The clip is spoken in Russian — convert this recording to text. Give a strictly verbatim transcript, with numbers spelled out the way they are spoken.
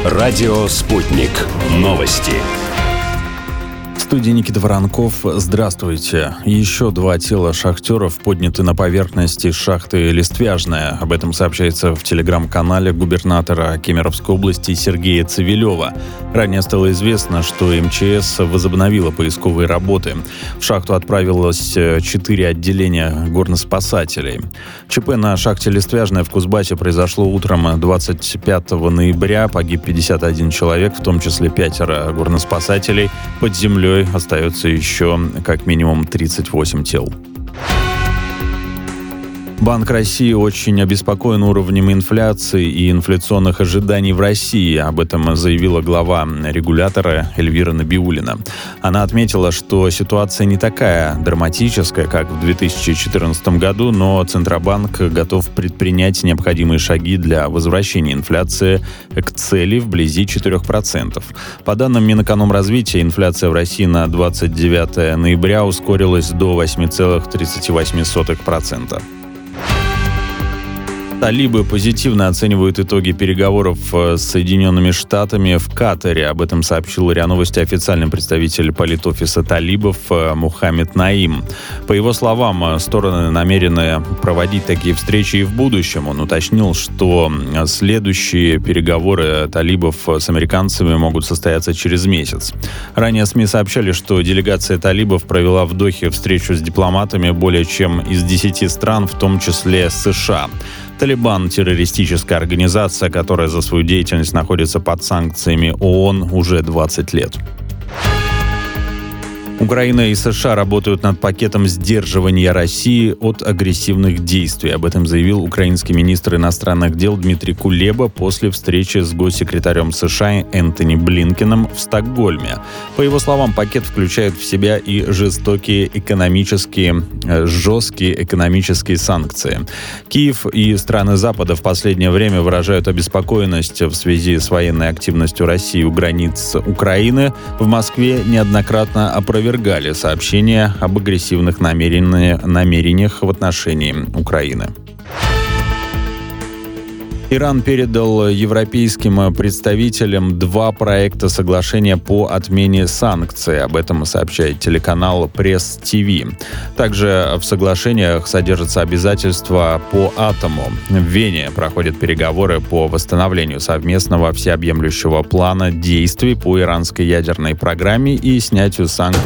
Радио «Спутник». Новости. В студии Никита Воронков. Здравствуйте. Еще два тела шахтеров подняты на поверхность из шахты Листвяжная. Об этом сообщается в телеграм-канале губернатора Кемеровской области Сергея Цивилева. Ранее стало известно, что эм че эс возобновила поисковые работы. В шахту отправилось четыре отделения горноспасателей. ЧП на шахте Листвяжная в Кузбассе произошло утром двадцать пятого ноября. Погиб пятьдесят один человек, в том числе пятеро горноспасателей. Под землей остается еще как минимум тридцать восемь тел. Банк России очень обеспокоен уровнем инфляции и инфляционных ожиданий в России. Об этом заявила глава регулятора Эльвира Набиуллина. Она отметила, что ситуация не такая драматическая, как в две тысячи четырнадцатом году, но Центробанк готов предпринять необходимые шаги для возвращения инфляции к цели вблизи четырех процентов. По данным Минэкономразвития, инфляция в России на двадцать девятое ноября ускорилась до восемь целых тридцать восемь сотых процента. Талибы позитивно оценивают итоги переговоров с Соединенными Штатами в Катаре. Об этом сообщил РИА Новости официальный представитель политофиса талибов Мухаммед Наим. По его словам, стороны намерены проводить такие встречи и в будущем. Он уточнил, что следующие переговоры талибов с американцами могут состояться через месяц. Ранее СМИ сообщали, что делегация талибов провела в Дохе встречу с дипломатами более чем из десяти стран, в том числе США. Талибан – террористическая организация, которая за свою деятельность находится под санкциями ООН уже двадцать лет. Украина и США работают над пакетом сдерживания России от агрессивных действий. Об этом заявил украинский министр иностранных дел Дмитрий Кулеба после встречи с госсекретарем США Энтони Блинкеном в Стокгольме. По его словам, пакет включает в себя и жестокие экономические, жесткие экономические санкции. Киев и страны Запада в последнее время выражают обеспокоенность в связи с военной активностью России у границ Украины. В Москве неоднократно опровергали сообщения об агрессивных намерениях в отношении Украины. Иран передал европейским представителям два проекта соглашения по отмене санкций. Об этом сообщает телеканал Пресс-ТВ. Также в соглашениях содержатся обязательства по атому. В Вене проходят переговоры по восстановлению совместного всеобъемлющего плана действий по иранской ядерной программе и снятию санкций